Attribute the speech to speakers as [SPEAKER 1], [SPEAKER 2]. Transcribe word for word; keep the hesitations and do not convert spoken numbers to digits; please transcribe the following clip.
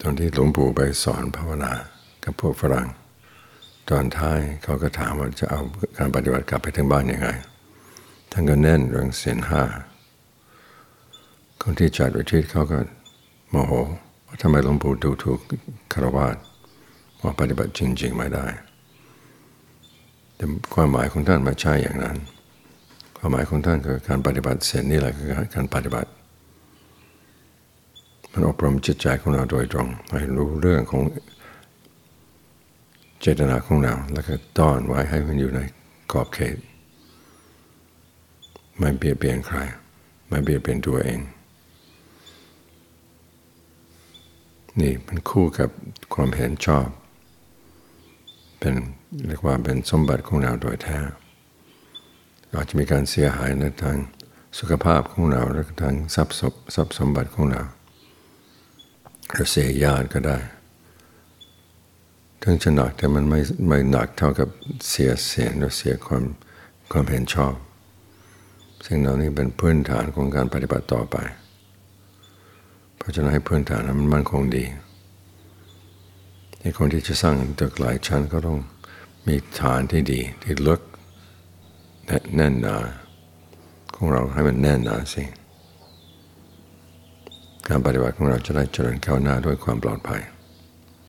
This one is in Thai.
[SPEAKER 1] ตอนที่หลวงปู่ไปสอนภาวนากับพวกฝรั่งตอนท้ายเขาก็ถามว่าจะเอาการปฏิบัติกลับไปถึงบ้านยังไงท่านก็เน้นเรื่องศีลห้าคนที่จัดวิธีเขาก็โมโหว่าทำไมหลวงปู่ดูถูกฆราวาสว่าปฏิบัติจริงๆไม่ได้แต่ความหมายของท่านไม่ใช่อย่างนั้นความหมายของท่านคือการปฏิบัติศีลนี่แหละคือการปฏิบัติมันอบรมจิตใจของเราโดยตรงให้รู้เรื่องของเจตนาของเราแล้วก็ต้อนไว้ให้มันอยู่ในขอบเขตไม่เบียดเบียนใครไม่เบียดเบียนตัวเองนี่มันคู่กับความเห็นชอบเป็นเรียกว่าเป็นสมบัติของเราโดยแท้อาจจะมีการเสียหายในทางสุขภาพของเราและทางทรัพย์ทรัพย์สมบัติของเราหรือเสียญาติก็ได้ถึงจะหนักแต่มันไม่ไม่หนักเท่ากับเสียเสียงหรือเสียความความเห็นชอบซึ่งเหล่านี้เป็นพื้นฐานของการปฏิบัติต่อไปเพราะฉะนั้นให้พื้นฐานนั้นมันมั่นคงดีในคนที่จะสร้างตึกหลายชั้นก็ต้องมีฐานที่ดีที่ลึกแน่นหนาของเราให้มันแน่นหนาสิการปฏิบัติของเราจะได้เจริญก้าวหน้าด้วยความปลอดภัย